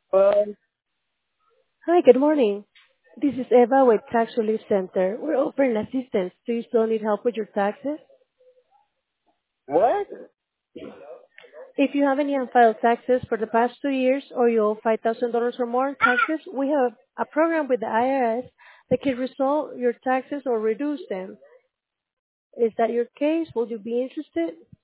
Well, Hi, good morning. This is Eva with Tax Relief Center. We're offering assistance. Do you still need help with your taxes? what? If you have any unfiled taxes for the past 2 years or you owe $5,000 or more in taxes, we have a program with the IRS that can resolve your taxes or reduce them. Is that your case? Would you be interested?